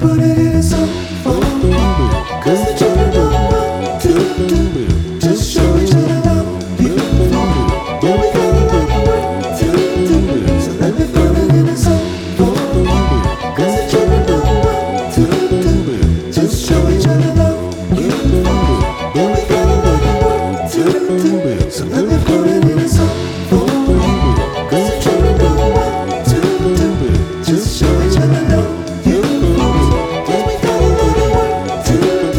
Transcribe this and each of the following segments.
put it in a song for you. 'Cause the children don't want to do. Just show each other love, beautiful. Yeah, we got a lot of work to do. So let me put it in a song for you. 'Cause the children don't want to do. Just show each other love, beautiful. Yeah, we got a lot of work to do. So let me put it in a song for you. 'Cause the children don't want to do. Just show each other love, beautiful. Yeah, we got a lot of work to do.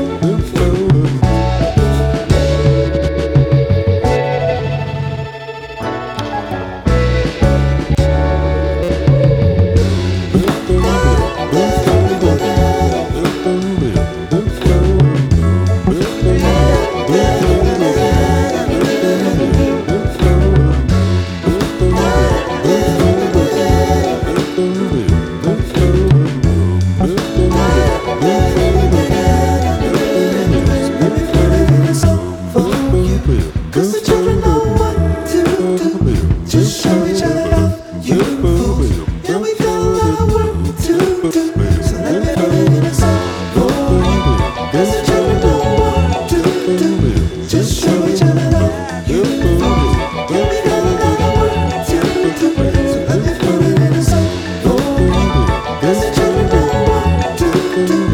Cause the children know what to do. Just show each other love, you fool. Yeah, we got a lot of work to do. So let me put it in a song for you. Cause the children know what to do. Just show each other love, you fool. Yeah, we got a lot of work to do. So let me put it in a song for you. Cause the children know what to do.